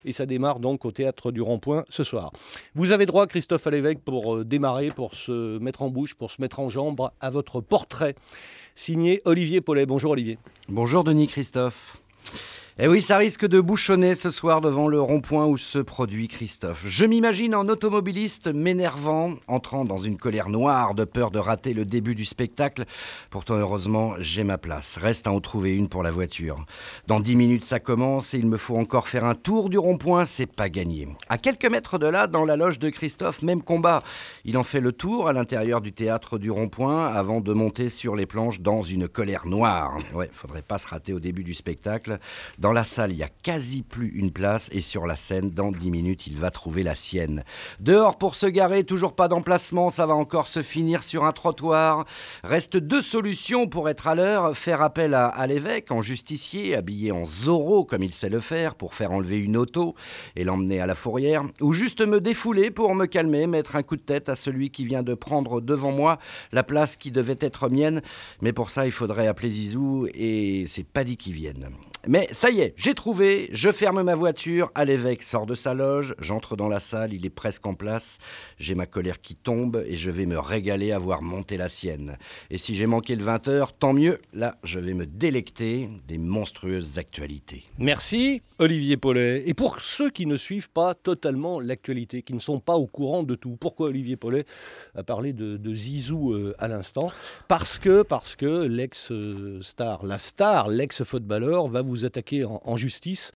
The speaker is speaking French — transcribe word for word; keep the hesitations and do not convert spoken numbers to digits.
Et ça démarre donc au Théâtre du Rond-Point ce soir. Vous avez droit, Christophe Alévêque, pour euh, démarrer, pour se mettre en bouche, pour se mettre en jambe, à votre portrait signé Olivier Paulet. Bonjour Olivier. Bonjour Denis Christophe. Eh oui, ça risque de bouchonner ce soir devant le rond-point où se produit Christophe. Je m'imagine en automobiliste m'énervant, entrant dans une colère noire de peur de rater le début du spectacle. Pourtant, heureusement, j'ai ma place. Reste à en trouver une pour la voiture. Dans dix minutes, ça commence et il me faut encore faire un tour du rond-point. C'est pas gagné. À quelques mètres de là, dans la loge de Christophe, même combat. Il en fait le tour à l'intérieur du théâtre du rond-point avant de monter sur les planches dans une colère noire. Ouais, faudrait pas se rater au début du spectacle. Dans la salle, il n'y a quasi plus une place et sur la scène, dans dix minutes, il va trouver la sienne. Dehors pour se garer, toujours pas d'emplacement, ça va encore se finir sur un trottoir. Reste deux solutions pour être à l'heure. Faire appel à, à l'évêque en justicier, habillé en Zorro comme il sait le faire, pour faire enlever une auto et l'emmener à la fourrière. Ou juste me défouler pour me calmer, mettre un coup de tête à celui qui vient de prendre devant moi la place qui devait être mienne. Mais pour ça, il faudrait appeler Zizou et c'est pas dit qu'il vienne. Mais ça y est, j'ai trouvé, je ferme ma voiture, à l'évêque sort de sa loge, j'entre dans la salle, il est presque en place, j'ai ma colère qui tombe et je vais me régaler à voir monter la sienne. Et si j'ai manqué le vingt heures, tant mieux, là je vais me délecter des monstrueuses actualités. Merci Olivier Paulet. Et pour ceux qui ne suivent pas totalement l'actualité, qui ne sont pas au courant de tout, pourquoi Olivier Paulet a parlé de, de Zizou euh, à l'instant ? Parce que, parce que l'ex-star, la star, l'ex-footballeur va vous attaquer en, en justice